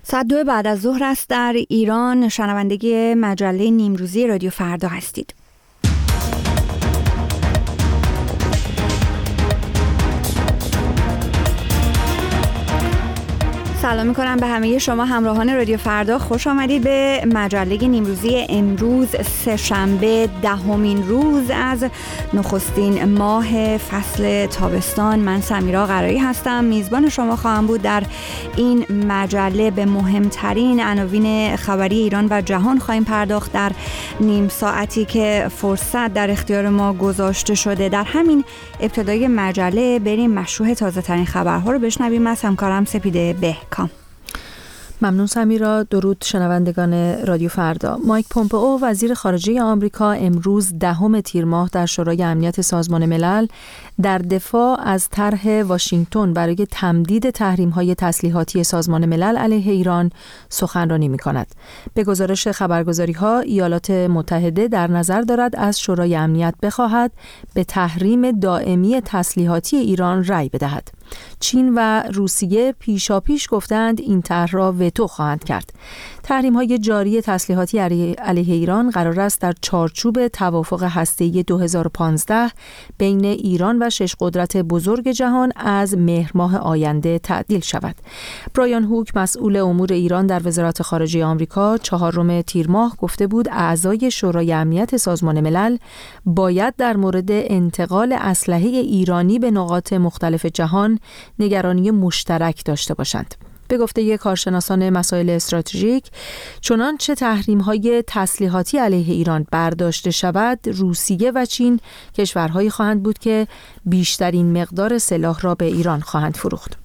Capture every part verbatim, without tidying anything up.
ساعت دو بعد از ظهر است در ایران. شنوندگی مجله نیمروزی رادیو فردا هستید. سلام میکنم به همه شما همراهان رادیو فردا. خوش آمدید به مجله نیمروزی امروز سه‌شنبه دهمین روز از نخستین ماه فصل تابستان. من سمیرا قرایی هستم، میزبان شما خواهم بود در این مجله. به مهمترین عناوین خبری ایران و جهان خواهیم پرداخت در نیم ساعتی که فرصت در اختیار ما گذاشته شده. در همین ابتدای مجله بریم مشروع تازه ترین خبرها رو بشنویم از همکارم سپیده بهکام. ممنون سمیرا. درود شنوندگان رادیو فردا. مایک پومپئو وزیر خارجه آمریکا امروز دهم تیر ماه در شورای امنیت سازمان ملل در دفاع از طرح واشنگتن برای تمدید تحریم‌های تسلیحاتی سازمان ملل علیه ایران سخنرانی می‌کند. به گزارش خبرگزاری‌ها ایالات متحده در نظر دارد از شورای امنیت بخواهد به تحریم دائمی تسلیحاتی ایران رأی بدهد. چین و روسیه پیشاپیش گفتند این طرح را وتو خواهند کرد. تحریم‌های جاری تسلیحاتی علیه ایران قرار است در چارچوب توافق هسته‌ای دو هزار و پانزده بین ایران و شش قدرت بزرگ جهان از مهر ماه آینده تعدیل شود. برایان هوک مسئول امور ایران در وزارت خارجه آمریکا چهارم تیر ماه گفته بود اعضای شورای امنیت سازمان ملل باید در مورد انتقال اسلحه ایرانی به نقاط مختلف جهان نگرانی مشترک داشته باشند. به گفته یک کارشناسان مسائل استراتژیک، چنانچه تحریم‌های تسلیحاتی علیه ایران برداشته شود، روسیه و چین کشورهایی خواهند بود که بیشترین مقدار سلاح را به ایران خواهند فروخت.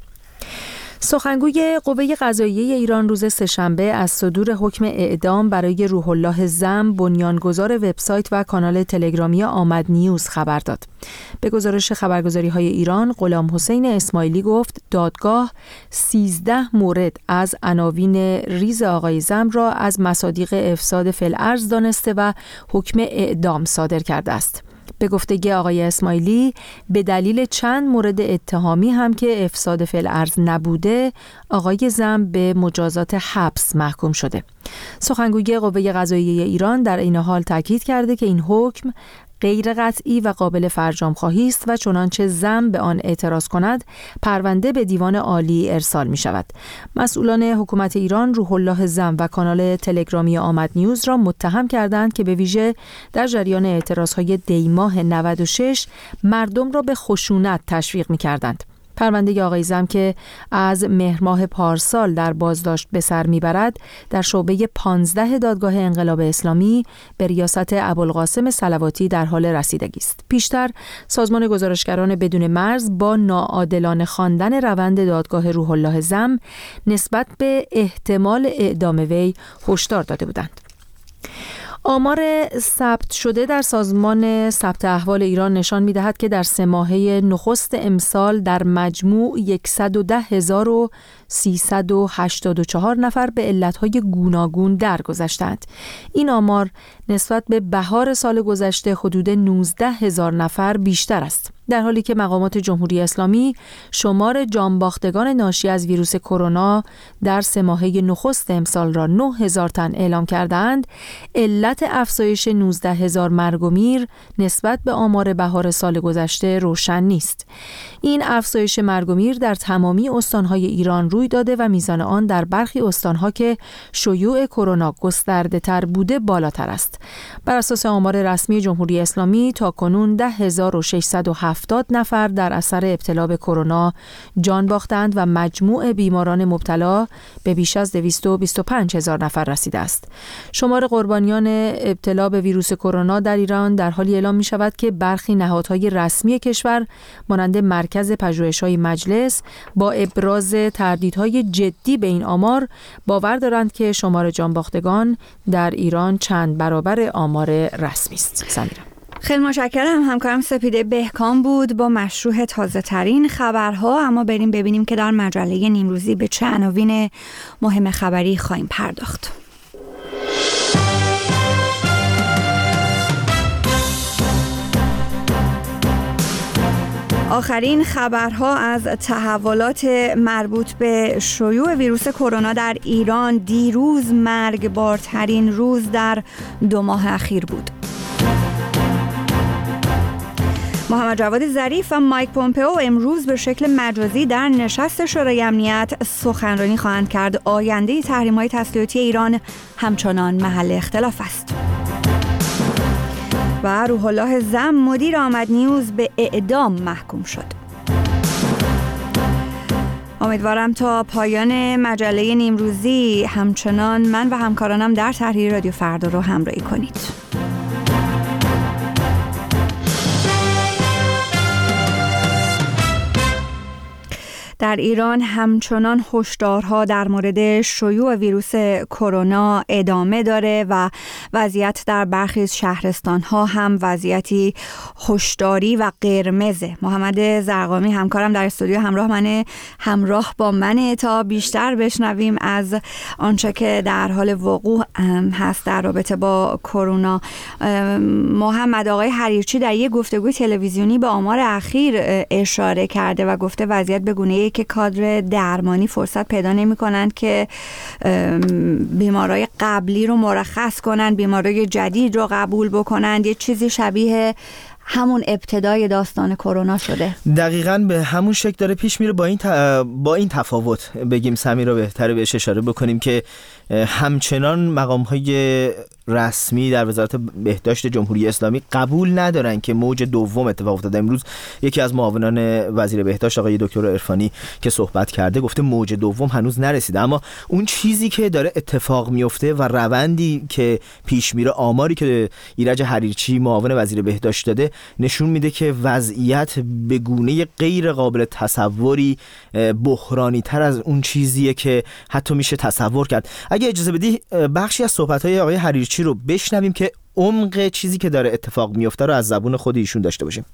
سخنگوی قوه قضاییه ایران روز سه‌شنبه از صدور حکم اعدام برای روح الله زم، بنیانگذار وبسایت و کانال تلگرامی آمد نیوز خبر داد. به گزارش خبرگزاری‌های ایران، غلام حسین اسماعیلی گفت دادگاه سیزده مورد از عناوین ریز آقای زم را از مصادیق افساد فی‌الارض دانسته و حکم اعدام صادر کرده است. به گفتگی آقای اسماعیلی به دلیل چند مورد اتهامی هم که افساد فی‌الارض نبوده، آقای زم به مجازات حبس محکوم شده. سخنگوی قوه قضاییه ایران در این حال تاکید کرده که این حکم غیر قطعی و قابل فرجام خواهی است و چنانچه زم به آن اعتراض کند پرونده به دیوان عالی ارسال می شود. مسئولان حکومت ایران روح الله زم و کانال تلگرامی آمد نیوز را متهم کردند که به ویژه در جریان اعتراضهای دی ماه نود و شش مردم را به خشونت تشویق می کردند. پرونده آقای زم که از مهر ماه پارسال در بازداشت به سر میبرد در شعبه پانزده دادگاه انقلاب اسلامی به ریاست ابوالقاسم صلواتی در حال رسیدگی است. پیشتر سازمان گزارشگران بدون مرز با ناعادلانه خواندن روند دادگاه روح الله زم نسبت به احتمال اعدام وی هشدار داده بودند. آمار ثبت شده در سازمان ثبت احوال ایران نشان می‌دهد که در سه ماهه نخست امسال در مجموع صد و ده هزار و سیصد و هشتاد و چهار نفر به علت‌های گوناگون درگذشتند. این آمار نسبت به بهار سال گذشته حدود نوزده هزار نفر بیشتر است، در حالی که مقامات جمهوری اسلامی شمار جانباختگان ناشی از ویروس کرونا در سه ماهه نخست امسال را نه هزار تن اعلام کردند. علت افزایش نوزده هزار مرگ و میر نسبت به آمار بهار سال گذشته روشن نیست. این افزایش مرگ و میر در تمامی استان‌های ایران روی داده و میزان آن در برخی استان‌ها که شیوع کرونا گسترده‌تر بوده بالاتر است. بر اساس آمار رسمی جمهوری اسلامی تاکنون ده هزار و ششصد و هفتاد نفر در اثر ابتلا به کرونا جان باختند و مجموع بیماران مبتلا به بیش از دویست و بیست و پنج هزار نفر رسیده است. شمار قربانیان ابتلا به ویروس کرونا در ایران در حالی اعلام می شود که برخی نهادهای رسمی کشور مانند مرکز پژوهش‌های مجلس با ابراز تردیدهای جدی به این آمار باور دارند که شمار جانباختگان در ایران چند برابر آمار رسمی است. سمیرا خیلی متشکرم. همکارم سپیده بهکام بود با مشروع تازه ترین خبرها. اما بریم ببینیم که در مجله نیمروزی به چه عناوین مهم خبری خواهیم پرداخت. آخرین خبرها از تحولات مربوط به شیوع ویروس کرونا در ایران. دیروز مرگبارترین روز در دو ماه اخیر بود. محمد جواد ظریف و مایک پومپئو امروز به شکل مجازی در نشست شورای امنیت سخنرانی خواهند کرد. آینده تحریم‌های تسلیحاتی ایران همچنان محل اختلاف است. و روح الله زم مدیر آمد نیوز به اعدام محکوم شد. امیدوارم تا پایان مجله نیمروزی همچنان من و همکارانم در تحریر رادیو فردا رو همراهی کنید. در ایران همچنان هشدارها در مورد شیوع ویروس کرونا ادامه داره و وضعیت در برخی از شهرستان‌ها هم وضعیتی هشداری و قرمزه. محمد زرقامی همکارم در استودیو همراه منه همراه با منه تا بیشتر بشنویم از آنچه که در حال وقوع هست در رابطه با کرونا. محمد، آقای حریرچی در یک گفتگوی تلویزیونی به آمار اخیر اشاره کرده و گفته وضعیت به گونه‌ای که کادر درمانی فرصت پیدا نمی کنند که بیمارای قبلی رو مرخص کنند، بیمارای جدید رو قبول بکنند. یه چیزی شبیه همون ابتدای داستان کرونا شده. دقیقاً به همون شکل داره پیش میره. با این ت... با این تفاوت بگیم سمیرا بهتره بهش اشاره بکنیم که همچنان مقام‌های رسمی در وزارت بهداشت جمهوری اسلامی قبول ندارن که موج دوم اتفاق افتاده. امروز یکی از معاونان وزیر بهداشت آقای دکتر عرفانی که صحبت کرده گفته موج دوم هنوز نرسیده، اما اون چیزی که داره اتفاق میفته و روندی که پیش میره، آماری که ایرج حریرچی معاون وزیر بهداشت داده نشون میده که وضعیت به گونه غیر قابل تصوری بحرانی تر از اون چیزیه که حتی میشه تصور کرد. اگه اجازه بدی بخشی از صحبت‌های آقای حریرچی رو بشنویم که عمق چیزی که داره اتفاق میفته رو از زبون خود ایشون داشته باشیم.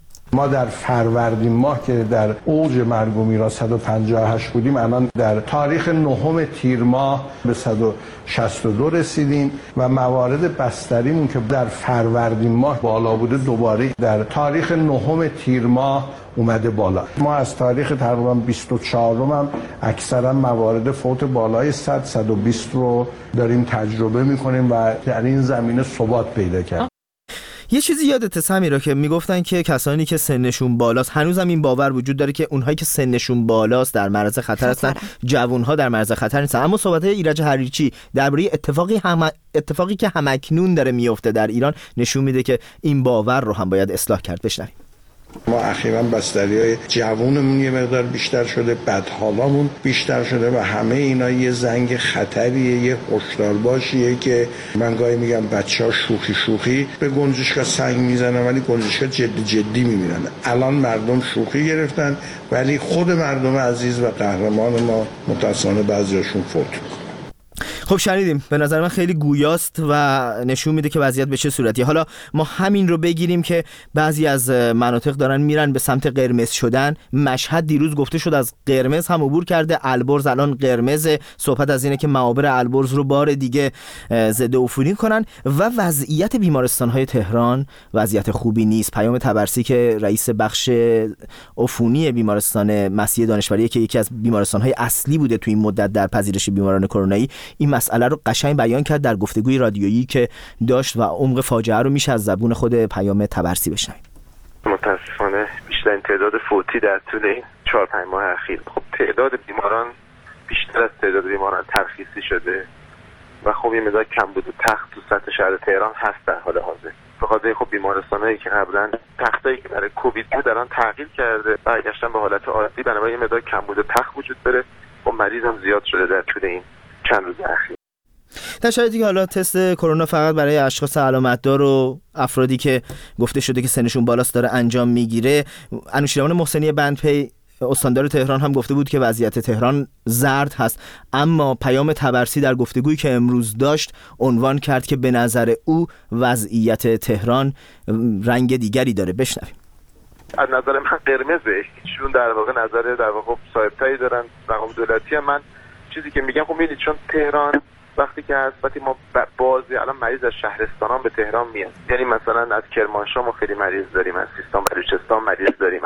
ما در فروردین ماه که در اوج مرگ و میرا صد و پنجاه و هشت بودیم، الان در تاریخ نهم تیر ماه به صد و شصت و دو رسیدیم و موارد بستریمون که در فروردین ماه بالا بوده دوباره در تاریخ نهم تیر ماه اومده بالا. ما از تاریخ تقریبا بیست و چهارم هم اکثرا موارد فوت بالای صد صد و بیست رو داریم تجربه میکنیم و در این زمینه ثبات پیدا کرد. یه چیزی یادت سمیرا که میگفتن که کسانی که سنشون بالاست، هنوزم این باور وجود داره که اونهایی که سنشون بالاست در معرض خطر هستن، جوانها در معرض خطر نیستن. اما صحبت‌های ایرج حریرچی درباره اتفاقی هم اتفاقی که همکنون داره میفته در ایران نشون میده که این باور رو هم باید اصلاح کرد. بشنویم. ما اخیراً بستری‌های جوونمون یه مقدار بیشتر شده، بدحالامون بیشتر شده و همه اینا یه زنگ خطریه، یه هشدارباشیه که من گاهی میگم بچه‌ها شوخی شوخی به گنجشکا سنگ میزنن ولی گنجشکا جدی جدی میمیرن. الان مردم شوخی گرفتن ولی خود مردم عزیز و قهرمان ما متأسفانه بعضیاشون فوت. خب شنیدیم، به نظر من خیلی گویاست و نشون میده که وضعیت به چه صورتیه. حالا ما همین رو بگیریم که بعضی از مناطق دارن میرن به سمت قرمز شدن. مشهد دیروز گفته شد از قرمز هم عبور کرده، البرز الان قرمزه. صحبت از اینه که معابر البرز رو بار دیگه ضد عفونی کنن و وضعیت بیمارستان‌های تهران وضعیت خوبی نیست. پیام طبرسی که رئیس بخش عفونی بیمارستان مسیح دانشوری که یکی از بیمارستان‌های اصلی بوده تو این مدت در پذیرش بیماران کرونایی، این مسئله رو قشنگ بیان کرد در گفتگوی رادیویی که داشت و عمق فاجعه رو میشه از زبون خود پیام طبرسی بشنویم. متاسفانه بیشترین تعداد فوتی در طول این چهار پنج ماه اخیر، خب تعداد بیماران بیشتر از تعداد بیماران ترخیصی شده و خب یه مقدار کمبود تخت تو سطح شهر تهران هست در حال حاضر. به خاطر خب بیمارستانایی که قبلا تختایی که برای کووید بود الان تغییر کرده، برگشتن به حالت عادی، بنابراین یه مقدار کمبود تخت وجود داره و مریض هم زیاد شده در طول این چند روز اخیر. در شرایطی که حالا تست کرونا فقط برای اشخاص علامتدار و افرادی که گفته شده که سنشون بالاست داره انجام میگیره، انوشیروان محسنی بندپی استاندار تهران هم گفته بود که وضعیت تهران زرد هست، اما پیام طبرسی در گفتگویی که امروز داشت عنوان کرد که به نظر او وضعیت تهران رنگ دیگری داره. بشنویم. از نظر من قرمزه، چون در واقع نظر در واقع صاحبتایی دارن مقام دولتی هم. من چیزی که میگم خب میدید چون تهران وقتی که از وقتی ما بازی الان مریض از شهرستان به تهران میاد، یعنی مثلا از کرمانشاه ما خیلی مریض داریم، از سیستان بلوچستان مریض داریم، از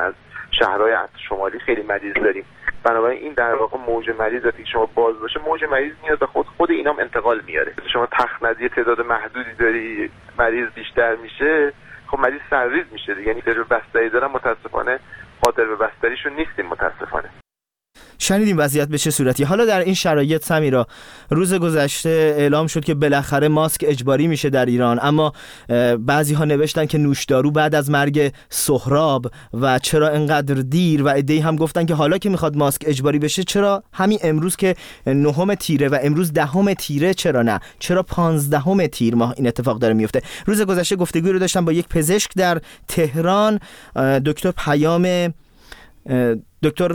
شهرهای شمالی خیلی مریض داریم. بنابراین این در واقع موج مریض وقتی شما باز باشه، موج مریض میاد به خود خود اینام انتقال میاره. شما تخت تعداد محدودی داری، مریض بیشتر میشه، خب مریض سرریز میشه دیگه. یعنی در بستری دارن، متاسفانه قادر به بستریشون نیستیم متاسفانه. شنیدیم وضعیت به چه صورتی. حالا در این شرایط سمیرا، روز گذشته اعلام شد که بالاخره ماسک اجباری میشه در ایران، اما بعضی ها نوشتن که نوشدارو بعد از مرگ سهراب و چرا انقدر دیر، و عده‌ای هم گفتن که حالا که میخواد ماسک اجباری بشه چرا همین امروز که نهم تیره و امروز دهم تیره چرا نه؟ چرا پانزدهم تیر ماه این اتفاق داره میفته؟ روز گذشته گفتگوی رو داشتم با یک پزشک در تهران، دکتر پیام دکتر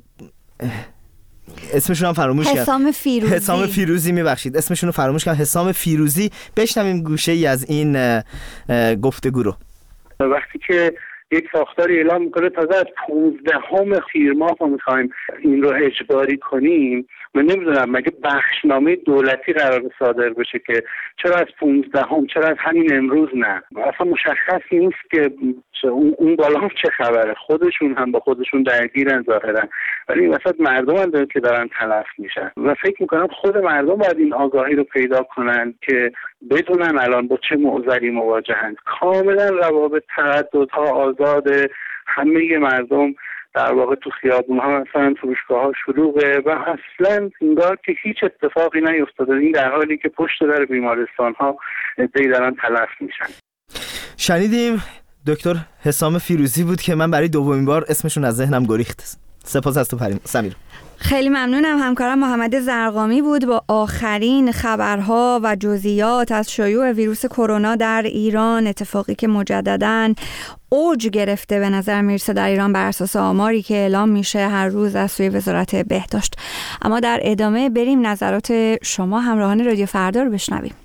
اسمشون هم فراموش کردم، حسام فیروزی. حسام فیروزی میبخشید اسمشون رو فراموش کردم، حسام فیروزی. بشنویم گوشه ای از این گفتگو رو. وقتی که یک ساختاری اعلام میکنه تازه از پانزدهم تیر ماه ما میخوایم این رو اجباری کنیم، من نمیدونم مگه بخشنامه دولتی قرار صادر بشه که چرا از پانزدهم، چرا از همین امروز نه؟ اصلا مشخص نیست که اون بالا هم چه خبره. خودشون هم با خودشون درگیرن ظاهرا، ولی این وسط مردم هم دارن که دارن تلف میشن و فکر میکنم خود مردم باید این آگاهی رو پیدا کنن که بدونن الان با چه معضلی مواجهن. کاملا روابط ترددها آزاد، همه مردم در واقع تو خیابون ها مثلا فروشگاه ها شلوغه و اصلا انگار که هیچ اتفاقی نیفتاده، این در حالی که پشت در بیمارستان ها عده‌ای دارن تلف میشن. شنیدیم دکتر حسام فیروزی بود که من برای دومین بار اسمشون از ذهنم گریخت. سپاس از تو سمیر. خیلی ممنونم. همکارم محمد زرقامی بود با آخرین خبرها و جزئیات از شیوع ویروس کرونا در ایران، اتفاقی که مجدداً اوج گرفته به نظر میرسه در ایران بر اساس آماری که اعلام میشه هر روز از سوی وزارت بهداشت. اما در ادامه بریم نظرات شما همراهان رادیو فردا رو بشنویم.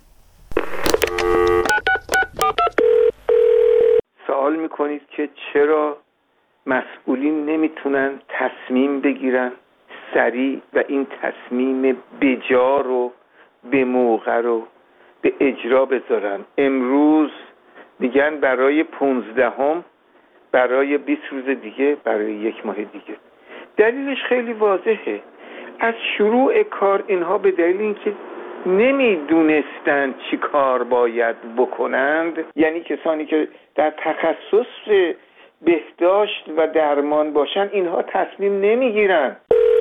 سوال میکنید که چرا مسئولین نمیتونن تصمیم بگیرن سریع و این تصمیم بجا رو به موقع رو به اجرا بذارن. امروز میگن برای پونزدهم، برای بیست روز دیگه، برای یک ماه دیگه. دلیلش خیلی واضحه. از شروع کار اینها به دلیل اینکه نمیدونستند چی کار باید بکنند، یعنی کسانی که در تخصص بهداشت و درمان باشن، اینها تصمیم نمیگیرن.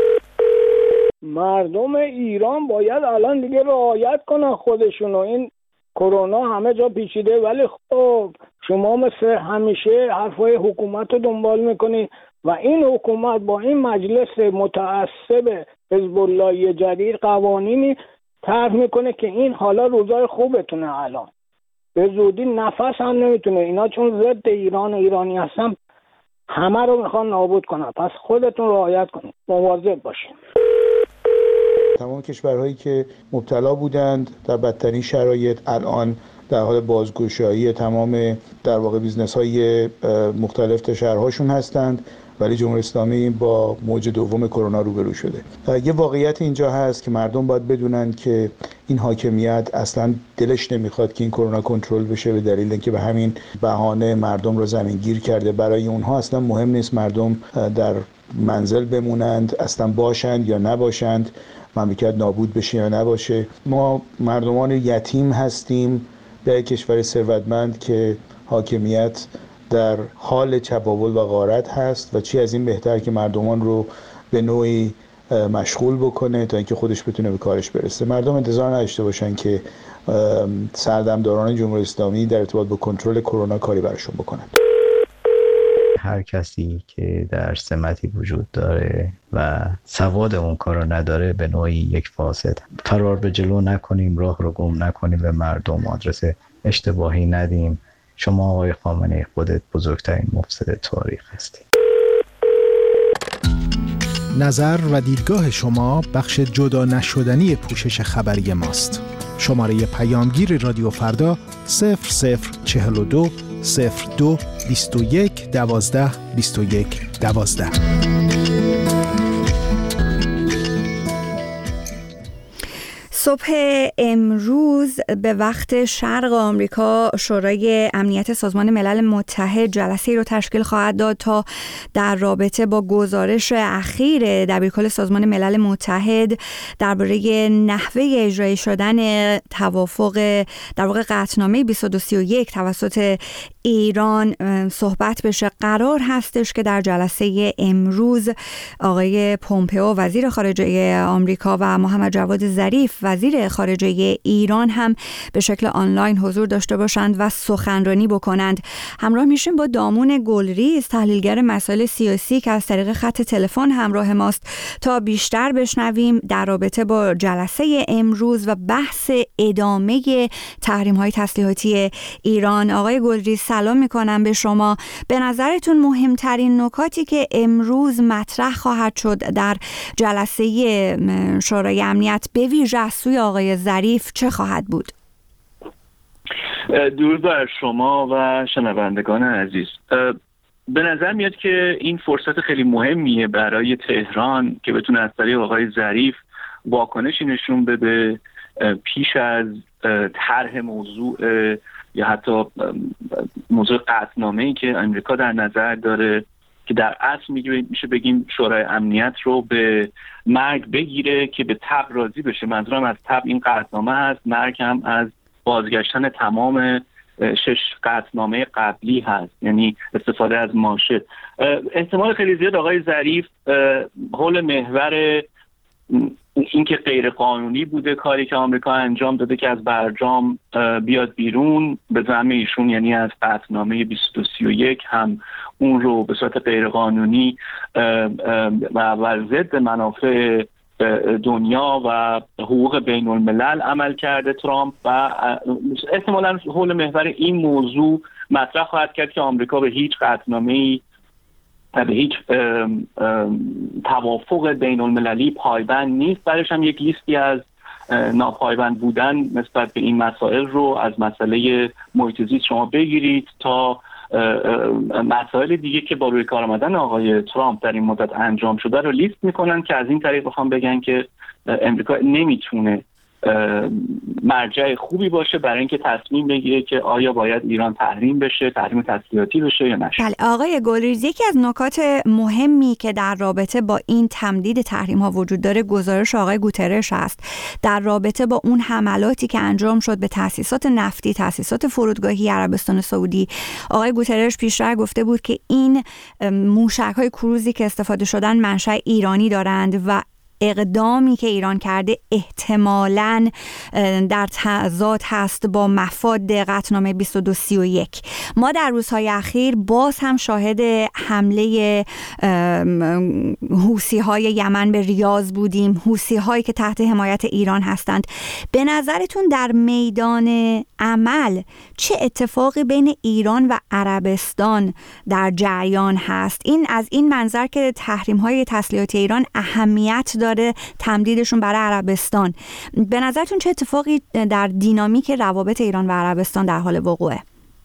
مردم ایران باید الان دیگه رعایت کنن خودشونو. این کرونا همه جا پیچیده، ولی خب شما مثل همیشه حرفای حکومت رو دنبال میکنی و این حکومت با این مجلس متعصب حزب الله جدید قوانینی طرح میکنه که این حالا روزای خوبتونه، الان به زودی نفس هم نمیتونه. اینا چون ضد ایران و ایرانی هستن همه رو میخوان نابود کنن. پس خودتون رعایت کنید، مواظب باشین. تمام کشورهایی که مبتلا بودند در بدترین شرایط الان در حال بازگشایی تمام در واقع بیزنس های مختلف تا شهرهاشون هستند، ولی جمهوری اسلامی با موج دوم کرونا روبرو شده. یه واقعیت اینجا هست که مردم باید بدونن که این حاکمیت اصلا دلش نمیخواد که این کرونا کنترل بشه، به دلیل اینکه به همین بهانه مردم رو زمینگیر کرده. برای اونها اصلا مهم نیست مردم در منزل بمونند، اصلا باشند یا نباشند، مملکت نابود بشه یا نباشه. ما مردمان یتیم هستیم در کشور ثروتمند که حاکمیت در حال چپاول و غارت هست و چی از این بهتر که مردمان رو به نوعی مشغول بکنه تا اینکه خودش بتونه به کارش برسه. مردم انتظار نداشته باشن که سردمداران جمهوری اسلامی در ارتباط با کنترل کرونا کاری براشون بکنن. هر کسی که در سمتی وجود داره و سواد اون کارو نداره به نوعی یک فاسد. فرار به جلو نکنیم، راه رو گم نکنیم، به مردم آدرس اشتباهی ندیم. شما آقای خامنه‌ای خودت بزرگترین مفسد تاریخ هستی. نظر و دیدگاه شما بخش جدا نشدنی پوشش خبری ماست. شماره پیامگیر رادیو فردا صفر صفر چهل و دو صفر دو بیست و یک دوازده بیست و یک دوازده. صبح امروز به وقت شرق آمریکا شورای امنیت سازمان ملل متحد جلسه‌ای رو تشکیل خواهد داد تا در رابطه با گزارش اخیر دبیرکل سازمان ملل متحد درباره نحوه اجرایی شدن توافق در واقع قطعنامه بیست و دو سی و یک توسط ایران صحبت بشه. قرار هستش که در جلسه امروز آقای پومپئو وزیر خارجه آمریکا و محمد جواد ظریف وزیر خارجه ایران هم به شکل آنلاین حضور داشته باشند و سخنرانی بکنند. همراه میشیم با دامون گلریز، تحلیلگر مسائل سیاسی که از طریق خط تلفن همراه ماست تا بیشتر بشنویم در رابطه با جلسه امروز و بحث ادامه تحریم‌های تسلیحاتی ایران. آقای گلریز سلام میکنم به شما. به نظرتون مهمترین نکاتی که امروز مطرح خواهد شد در جلسه شورای امنیت به ویژه از سوی آقای ظریف چه خواهد بود؟ درود بر شما و شنوندگان عزیز. به نظر میاد که این فرصت خیلی مهمیه برای تهران که بتونه از طریق آقای ظریف واکنشی نشون بده پیش از طرح موضوع یا حتی موضوع قطعنامه‌ای که امریکا در نظر داره که در اصل میشه بگیم شورای امنیت رو به مرگ بگیره که به تبع راضی بشه. منظورم از تبع این قطعنامه هست، مرگ هم از بازگشتن تمام شش قطعنامه قبلی هست، یعنی استفاده از ماشه. احتمال خیلی زیاد آقای ظریف حول محور این که غیر قانونی بوده کاری که آمریکا انجام داده که از برجام بیاد بیرون به زعم ایشون، یعنی از قطعنامه بیست و دو سی و یک هم اون رو به صورت غیر قانونی و ضد منافع دنیا و حقوق بین الملل عمل کرده ترامپ و احتمالاً حول محور این موضوع مطرح خواهد کرد که آمریکا به هیچ قطعنامه‌ای به هیچ ام ام توافق بین المللی پایبند نیست. برایش هم یک لیستی از ناپایبند بودن نسبت به این مسائل رو از مسئله محیط زیست شما بگیرید تا مسائل دیگه که با روی کار آمدن آقای ترامپ در این مدت انجام شده رو لیست میکنن که از این طریق بخوام بگن که امریکا نمیتونه مرجع خوبی باشه برای اینکه تصمیم بگیره که آیا باید ایران تحریم بشه، تحریم تسلیحاتی بشه یا نشه. بله آقای گلریز، یکی از نکات مهمی که در رابطه با این تمدید تحریم ها وجود داره گزارش آقای گوترش است در رابطه با اون حملاتی که انجام شد به تأسیسات نفتی، تأسیسات فرودگاهی عربستان سعودی. آقای گوترش پیشتر گفته بود که این موشک‌های کروزی که استفاده شدن منشأ ایرانی دارند و اقدامی که ایران کرده احتمالاً در تضاد هست با مفاد قطعنامه بیست و دو سی و یک. ما در روزهای اخیر باز هم شاهد حمله حوثی‌های یمن به ریاض بودیم، حوثی‌هایی که تحت حمایت ایران هستند. به نظرتون در میدان عمل چه اتفاقی بین ایران و عربستان در جریان هست؟ این از این منظر که تحریم‌های تسلیحاتی ایران اهمیت داره تمدیدشون برای عربستان، به نظرتون چه اتفاقی در دینامیک روابط ایران و عربستان در حال وقوعه؟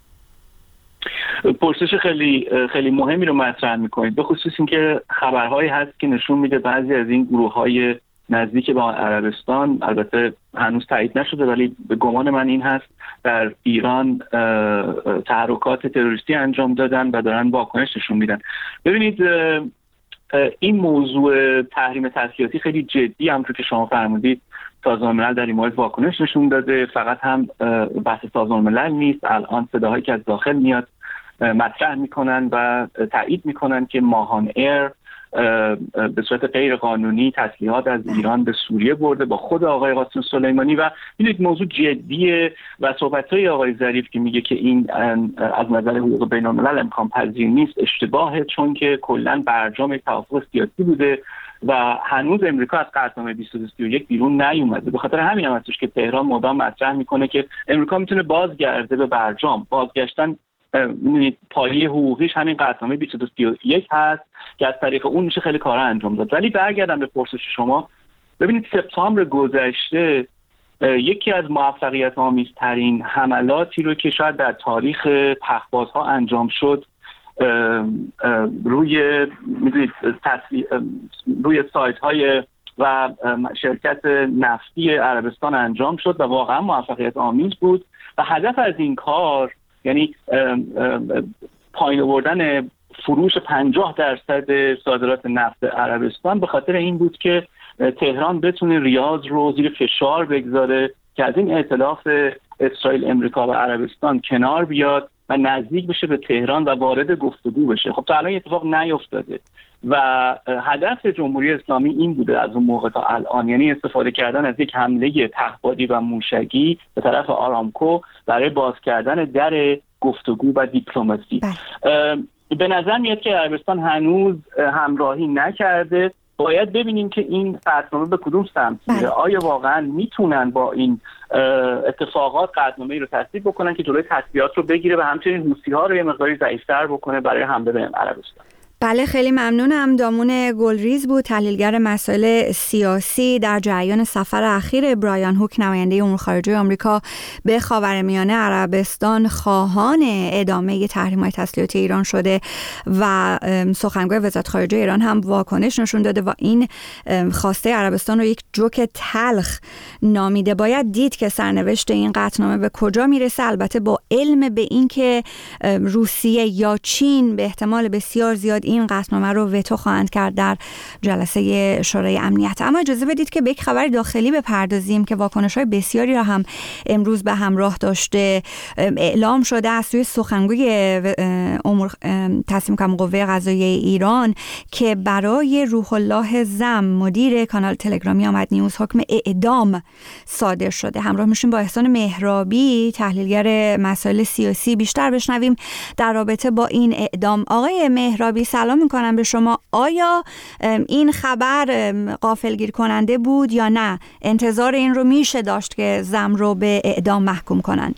پرسش خیلی خیلی مهمی رو مطرح میکنید، به خصوص اینکه خبرهایی هست که نشون میده بعضی از این گروه‌های نزدیک با عربستان، البته هنوز تایید نشده ولی به گمان من این هست، در ایران تحرکات تروریستی انجام دادن و دارن واکنش نشون میدن. ببینید این موضوع تحریم تسلیحاتی خیلی جدی، همونطور که شما فرمودید سازمان ملل در این مورد واکنش نشون داده. فقط هم بحث سازمان ملل نیست، الان صداهایی که از داخل میاد مطرح میکنن و تایید میکنن که ماهان ایر به صورت غیر قانونی تسلیحات از ایران به سوریه برده با خود آقای قاسم سلیمانی و این موضوع جدیه و صحبت‌های آقای ظریف که میگه که این از نظر حقوق بین الملل امکان پذیر نیست اشتباهه، چون که کلا برجام یک توافق سیاسی بوده و هنوز امریکا از قطعنامه بیست و دو سی و یک بیرون نیومده. به خاطر همین هم هستش که تهران مدام مطرح میکنه که امریکا میتونه بازگرده به برجام. بازگشتن می‌بینید پایه حقوقیش همین قطعنامه بیست و دو سی و یک هست که از طریق اون میشه خیلی کارا انجام داد. ولی برگردم به پرسش شما، ببینید سپتامبر گذشته یکی از موفقیت آمیزترین حملاتی رو که شاید در تاریخ پهپادها انجام شد روی می‌دونید روی سایت های و شرکت نفتی عربستان انجام شد و واقعا موفقیت آمیز بود و هدف از این کار یعنی پایین آوردن فروش پنجاه درصد صادرات نفت عربستان به خاطر این بود که تهران بتونه ریاض رو زیر فشار بگذاره که از این ائتلاف اسرائیل، امریکا و عربستان کنار بیاد و نزدیک بشه به تهران و وارد گفتگو بشه. خب تا الان اتفاق نیفتاده و هدف جمهوری اسلامی این بوده از اون موقع تا الان، یعنی استفاده کردن از یک حمله پهپادی و موشکی به طرف آرامکو برای باز کردن در گفتگو و دیپلماسی. به نظر میاد که عربستان هنوز همراهی نکرده. باید ببینیم که این قطعنامه به کدوم سمت میره. آیا واقعا میتونن با این اتفاقات قطعنامه‌ای رو تصویب بکنن که جلوی تسلیحات رو بگیره و همچنین حوثی‌ها رو یه مقداری ضعیف‌تر بکنه برای حمله به عربستان؟ بله خیلی ممنونم. دامون گلریز بود، تحلیلگر مسائل سیاسی در جریان سفر اخیر برایان هوک نماینده امور خارجه آمریکا به خاورمیانه. عربستان خواهان ادامه تحریم‌های تسلیحاتی ایران شده و سخنگوی وزارت خارجه ایران هم واکنش نشون داده و این خواسته عربستان رو یک جوک تلخ نامیده. باید دید که سرنوشت این قطعنامه به کجا میرسه، البته با علم به این که روسیه یا چین به احتمال بسیار زیاد این قطعنامه رو وتو خواهند کرد در جلسه شورای امنیت. اما اجازه بدید که به یک خبر داخلی بپردازیم که واکنش‌های بسیاری را هم امروز به همراه داشته. اعلام شده از سوی سخنگوی امور تصمیم کم قوه قضاییه ایران که برای روح الله زم مدیر کانال تلگرامی آمد نیوز حکم اعدام صادر شده. همراه میشیم با احسان مهرابی، تحلیلگر مسائل سیاسی، بیشتر بشنویم در رابطه با این اعدام. آقای مهرابی سلام میکنم به شما. آیا این خبر غافلگیر کننده بود یا نه؟ انتظار این رو میشه داشت که زم رو به اعدام محکوم کنند؟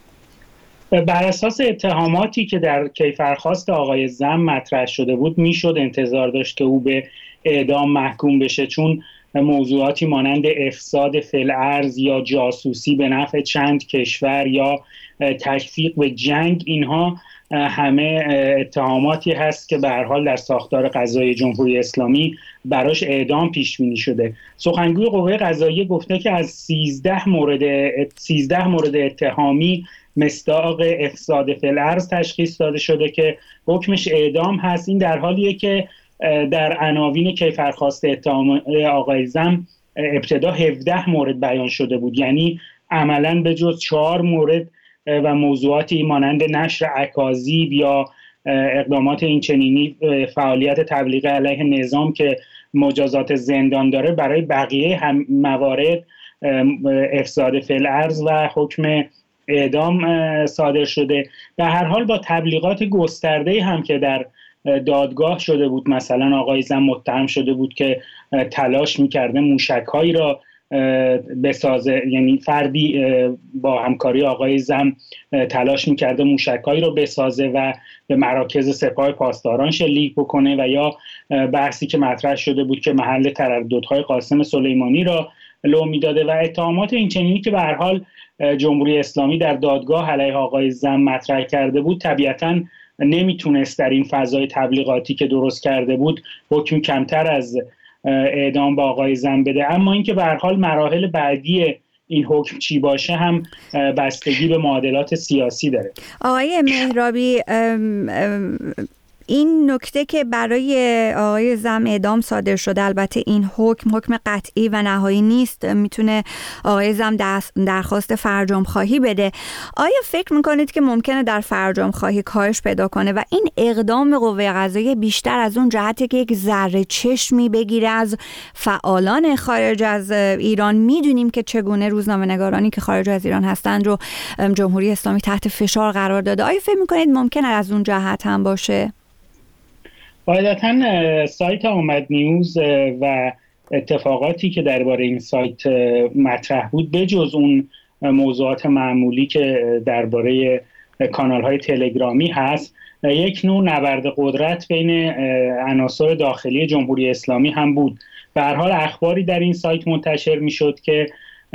بر اساس اتهاماتی که در کیفرخواست آقای زم مطرح شده بود میشد انتظار داشت که او به اعدام محکوم بشه، چون موضوعاتی مانند افساد فی‌الارض یا جاسوسی به نفع چند کشور یا تشویق به جنگ، اینها همه اتهاماتی هست که به هر حال در ساختار قضایی جمهوری اسلامی براش اعدام پیش بینی شده. سخنگوی قوه قضاییه گفته که از سیزده مورد سیزده مورد اتهامی مصداق افساد فی‌الارض تشخیص داده شده که حکمش اعدام هست. این در حالیه که در عناوین کیفرخواست اتهام آقای زم ابتدا هفده مورد بیان شده بود، یعنی عملاً به جز چهار مورد و موضوعاتی مانند نشر اکاذیب یا اقدامات اینچنینی فعالیت تبلیغ علیه نظام که مجازات زندان داره، برای بقیه هم موارد افساد فی‌الارض و حکم اعدام صادر شده. در هر حال با تبلیغات گسترده هم که در دادگاه شده بود، مثلا آقای زم متهم شده بود که تلاش می‌کرده موشک‌هایی را بسازه، یعنی فردی با همکاری آقای زم تلاش می‌کرده موشک‌هایی را بسازه و به مراکز سپاه پاسداران شلیک بکنه، و یا بحثی که مطرح شده بود که محل ترددهای قاسم سلیمانی را لو می‌داده و اتهامات اینچنینی که به هر حال جمهوری اسلامی در دادگاه علیه آقای زم مطرح کرده بود، طبیعتاً نمیتونست در این فضای تبلیغاتی که درست کرده بود حکم کمتر از اعدام با آقای زم بده. اما اینکه به هر حال مراحل بعدی این حکم چی باشه هم بستگی به معادلات سیاسی داره. آقای مهرابی، ام ام این نکته که برای آقای زم اعدام صادر شده، البته این حکم حکم قطعی و نهایی نیست، میتونه آقای زم درخواست فرجام خواهی بده. آیا فکر میکنید که ممکنه در فرجام خواهی کاهش پیدا کنه و این اقدام قوه قضاییه بیشتر از اون جهته که یک ذره چشمی بگیره از فعالان خارج از ایران؟ میدونیم که چگونه روزنامه‌نگارانی که خارج از ایران هستند رو جمهوری اسلامی تحت فشار قرار داده. آیا فکر میکنید ممکنه از اون جهت هم باشه؟ قاعدتاً سایت آمد نیوز و اتفاقاتی که درباره این سایت مطرح بود، بجز اون موضوعات معمولی که درباره کانال‌های تلگرامی هست، یک نوع نبرد قدرت بین عناصر داخلی جمهوری اسلامی هم بود. به هر حال اخباری در این سایت منتشر می‌شد که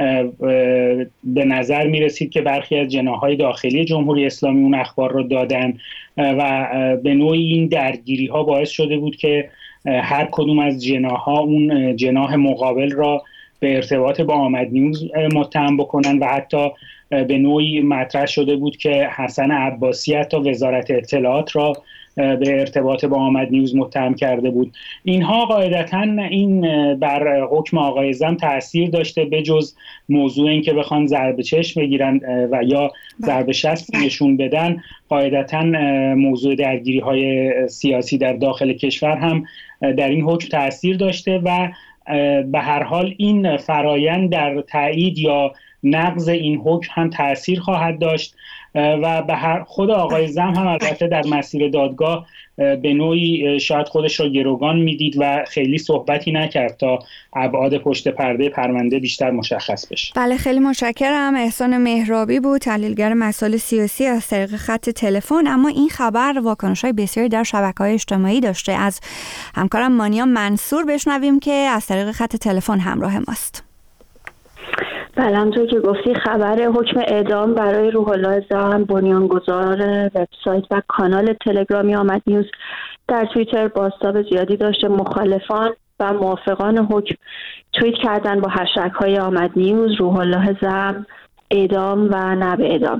به نظر می رسید که برخی از جناح‌های داخلی جمهوری اسلامی اون اخبار رو دادن و به نوعی این درگیری ها باعث شده بود که هر کدوم از جناح‌ها اون جناح مقابل را به ارتباط با آمد نیوز متهم بکنن و حتی به نوعی مطرح شده بود که حسن عباسی حتی وزارت اطلاعات را به ارتباط با آمد نیوز متهم کرده بود. اینها قاعدتاً این بر حکم آقای زم تأثیر داشته، به جز موضوع این که بخوان ضرب چشم بگیرن و یا ضرب شست نشون بدن، قاعدتاً موضوع درگیری های سیاسی در داخل کشور هم در این حکم تأثیر داشته و به هر حال این فرایند در تایید یا نقض این حکم هم تأثیر خواهد داشت و به هر خود آقای زم هم البته در مسیر دادگاه به نوعی شاید خودش را گروگان میدید و خیلی صحبتی نکرد تا ابعاد پشت پرده پرونده بیشتر مشخص بشه. بله، خیلی متشکرم. احسان مهرابی بود، تحلیلگر مسائل سیاسی از طریق خط تلفن. اما این خبر واکنش‌های بسیاری در شبکه‌های اجتماعی داشته. از همکارم مانیا منصور بشنویم که از طریق خط تلفن همراه ماست. بله، همونطور که گفتی خبر حکم اعدام برای روح الله زم، بنیانگذار وبسایت و کانال تلگرامی آمد نیوز، در توییتر بازتاب زیادی داشته. مخالفان و موافقان حکم توییت کردن با هشتگ های آمد نیوز، روح الله زم، اعدام و نه به اعدام.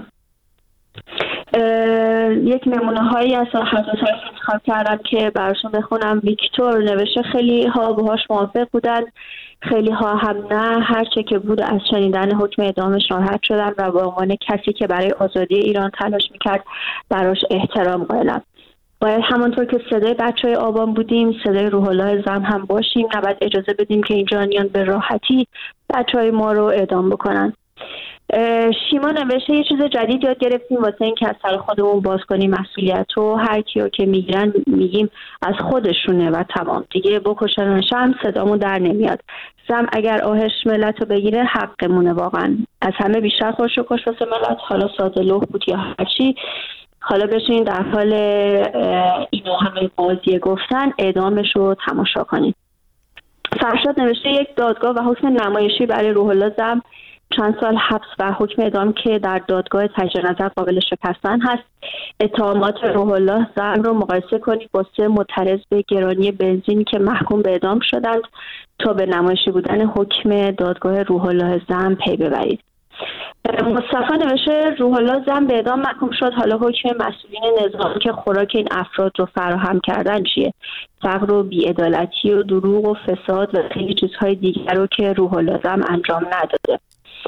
یک نمونه هایی از حضرت های انتخاب کردم که براشون بخونم. ویکتور نوشته خیلی ها باهاش موافق بودن، خیلی ها هم نه. هرچه که بود از شنیدن حکم اعدامش ناراحت شدن و به عنوان کسی که برای آزادی ایران تلاش میکرد براش احترام قائلم. باید همانطور که صدای بچهای آبان بودیم صدای روح الله زم هم باشیم. نباید اجازه بدیم که این جانیان به راحتی بچهای ما رو اعدام بکنن. شیما نوشته یه چیز جدید یاد گرفتیم واسه این که از سر خودمون باز کنیم مسئولیت رو. هر کیو که میگیرن میگیم از خودشونه و تمام دیگه، بکشنش هم صدامون در نمیاد. زم اگر آهش ملت رو بگیره حقمونه واقعا. از همه بیشتر خودش رو کش واسه ملت، حالا ساده لوح بود یا هرچی. حالا بشین در حال اینو همه قاضیه گفتن اعدامش رو تماشا کنید. فرشاد نوشته یک دادگاه و حکم نمایشی برای روح الله زم، چند سال حبس و حکم اعدام که در دادگاه تجدید نظر قابل شکستن هست. اتهامات روح الله زم رو مقایسه کنید با سه معترض به گرانی بنزین که محکوم به اعدام شدند تا به نمایشی بودن حکم دادگاه روح الله زم پی ببرید. مصطفی نوشته روح الله زم به اعدام محکوم شد، حالا حکم مسئولین نظامی که خوراک این افراد رو فراهم کردن چیه؟ فقر و بی‌عدالتی و دروغ و فساد و خیلی چیزهای دیگر رو که روح الله زم انجام نداده.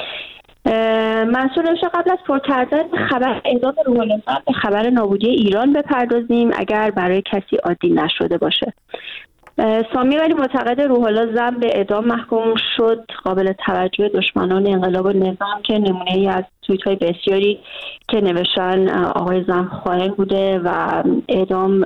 منصور نوشته قبل از پر کردن خبر اعدام روح الله زم به خبر نابودی ایران بپردازیم اگر برای کسی عادی نشده باشه. سامی ولی معتقد روح الله زم به اعدام محکوم شد قابل توجه دشمنان انقلاب و نظام که نمونه ای از توییت های بسیاری که نوشتن آقای زم خائن بوده و اعدام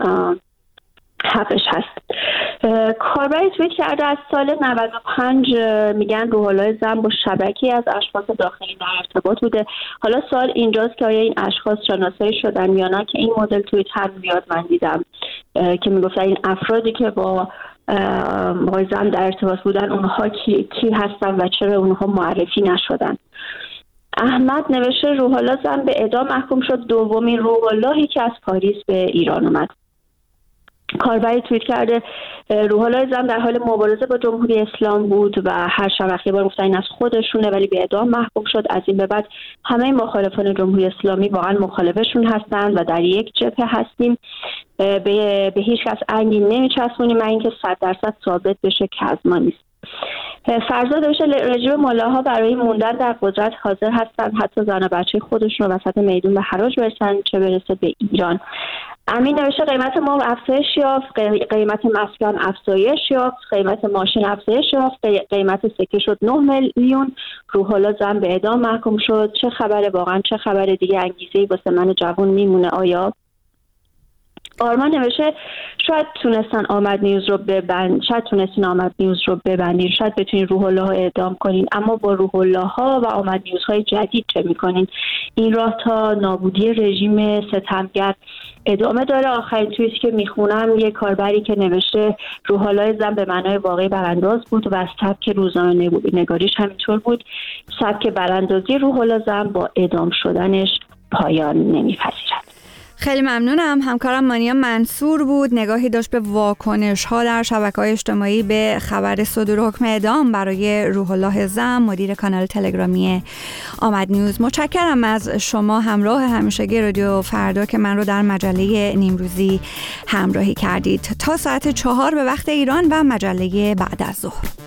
حقش هست. کاربری توییت کرده از سال نود و پنج میگن روح الله زم با شبکی از اشخاص داخلی در ارتباط بوده. حالا سوال اینجاست که آیا این اشخاص شناسایی شدن یا نه، که این مدل توییت هم زیاد من دیدم که میگفتن این افرادی که با آقای زم در ارتباط بودن اونها کی, کی هستن و چرا اونها معرفی نشدن. احمد نوشته روح الله زم به اعدام محکوم شد، دومین روح اللهی که از پاریس به ایران اومد. کاربری توییت کرده روح الله زم در حال مبارزه با جمهوری اسلام بود و هر شب بار گفتن این از خودشونه ولی به اعدام محکوم شد. از این به بعد همه مخالفان جمهوری اسلامی واقعا مخالفشون هستند و در یک جبهه هستیم. به, به هیچ کس انگی نمیچسبونیم من اینکه صد درصد ثابت بشه که از ما نیست. فرزاد نوشته رژیم ملاها برای موندن در قدرت حاضر هستند حتی زن و بچه خودشون رو وسط میدون به حراج برسن چه برسه به ایران. امین نوشته قیمت ما افزایش یافت، قیمت مسکن افزایش یافت، قیمت ماشین افزایش یافت، قیمت سکه شد نه میلیون. روح الله زم به اعدام محکوم شد. چه خبره واقعا، چه خبره دیگه؟ انگیزه‌ای واسه من جوان میمونه آیا؟ آرمان نوشته شاید تونستن آمد نیوز رو ببند، شاید تونستین آمد نیوز رو ببندین، شاید بتونین روح الله ها اعدام کنین، اما با روح الله ها و آمد نیوز های جدید چه میکنین؟ این راه تا نابودی رژیم ستمگر ادامه داره. آخرین توییتی که میخونم یه کاربری که نوشته روح الله زم به معنای واقعی برانداز بود و سبک روزنامه نگاریش همینطور بود. سبک براندازی روح الله زم با اعدام شدنش پایان نمیپذیرد. خیلی ممنونم. همکارم مانیا منصور بود، نگاهی داشت به واکنش ها در شبکه‌های اجتماعی به خبر صدور حکم اعدام برای روح الله زم، مدیر کانال تلگرامی آمد نیوز. متشکرم از شما همراه همیشگی رادیو فردا که من رو در مجله نیمروزی همراهی کردید. تا ساعت چهار به وقت ایران و مجله بعد از ظهر.